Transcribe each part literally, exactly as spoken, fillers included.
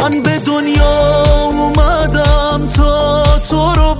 من به دنیا اومدم تا تو رو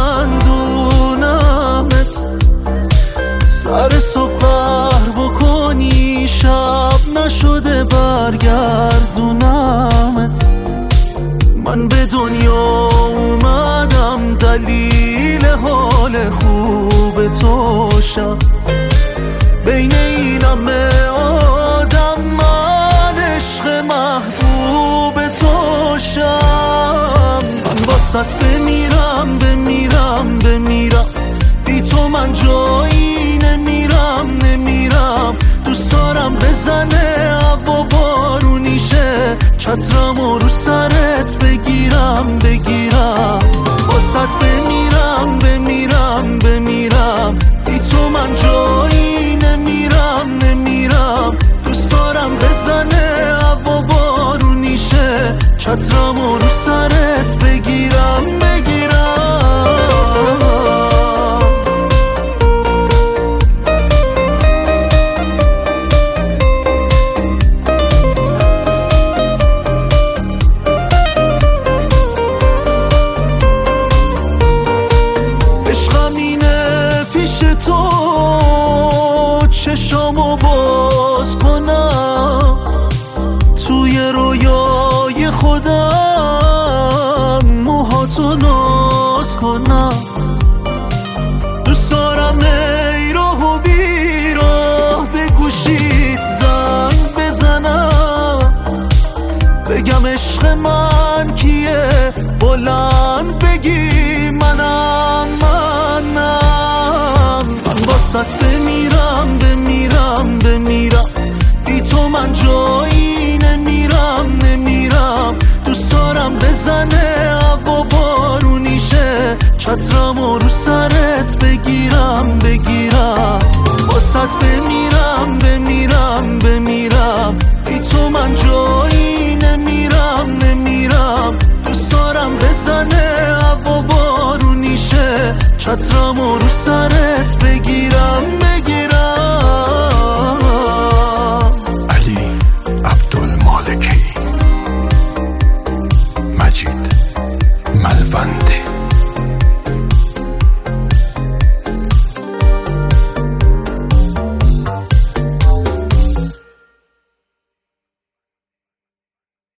بخندونمت، سر صبح قهر بکنی شب نشده برگردونمت. من به دنیا اومدم دلیل حال خوب تو شم، بین این همه آدم من عشق محبوب تو شم. من واسط بمیرم بمیرم بمیرم، بی تو من جایی نمیرم نمیرم. دوست دارم بزنه هوا بارونیشه، چترمو رو سرت بگیرم بگیرم. واسط بمیرم بمیرم بمیرم، بی تو من جایی نمیرم نمیرم. دوست دارم بزنه هوا بارونیشه، چترمو رو سرت بگیرم بگیرم. چشامو باز کنم توی رویای خودم، موهاتو ناز کنم. دوست دارم ای راه و بیراه به گوشیت زنگ بزنم، بگم عشق من کیه، بلند بگی منم منم. من واسط بمیرم بمیرم بمیرم، بی تو من جایی نمیرم نمیرم. دوست دارم بزنه هوا بارونیشه، چترمو رو سرت بگیرم بگیرم. واسط بمیرم بمیرم بمیرم، بی تو من جایی نمیرم نمیرم. دوست دارم بزنه هوا بارونیشه، چترمو رو سرت